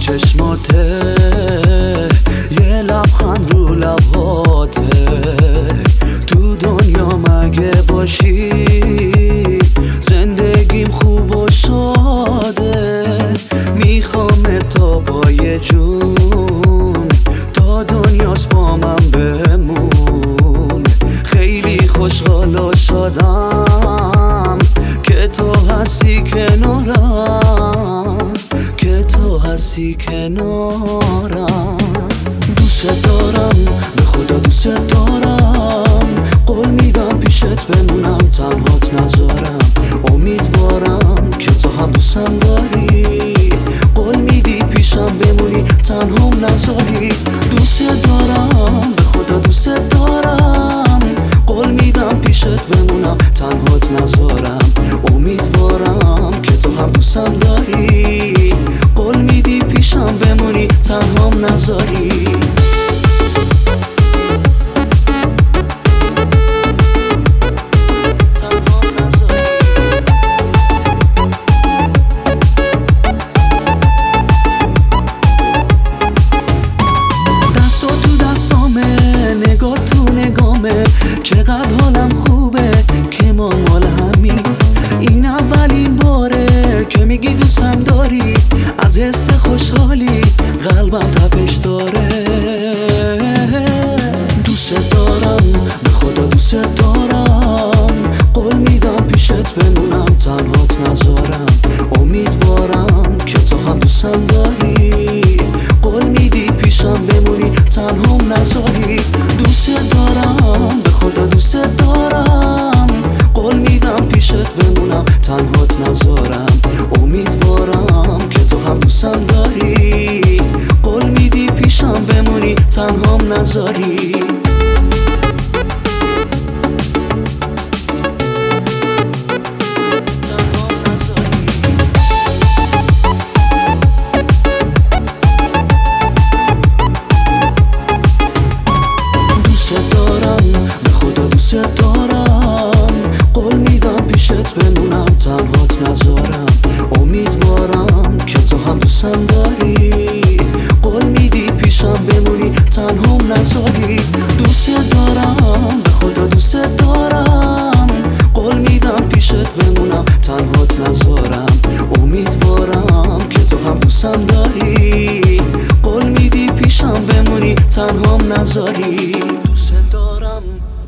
چشماته، یه لبخند رو لباته. تو دنیا مگه باشی زندگیم خوب و شاده. میخوام تا پای جون تا دنیاست با من بمون. خیلی خوشحال و شدم که تو هستی کنارم، که تو هستی کنارم. دوست دارم، به خدا دوست دارم. قول میدم پیشت بمونم، تنهات نذارم. امیدوارم که تو هم دوستم داری. قول میدی پیشم بمونی، تنهام نذاری. دوست دارم، به خدا دوست دارم. قول میدم پیشت بمونم، تنهات نذارم. امیدوارم که تو هم دوستم داری. قول میدی پیشم بمونی، تنهام نذاری. چقدر حالم خوبه که ما مال همین. این اولین باره که میگی دوستم داری. از حس خوشحالی قلبم تپش داره. دوست دارم، به خدا دوست دارم. قول میدم پیشت بمونم، تنهات نذارم. امیدوارم که تو هم دوستم داری. قول میدی پیشم بمونی، تنهام نذاری. دوست دارم، به خدا دوست دارم. قول میدم پیشت بمونم، تنهات نذارم. امیدوارم که تو هم دوستم داری. قول میدی پیشم بمونی، تنهام نذاری. دوست دارم، قول میدم پیشت بمونم، تنهات نذارم. امیدوارم که تو هم دوستم داری. قول میدی پیشم بمونی، تنهام نذاری. دوست دارم، به خدا دوست دارم. قول میدم پیشت بمونم، تنهات نذارم. امیدوارم که تو هم دوستم داری. قول میدی پیشم بمونی، تنهام نذاری. دوست دارم.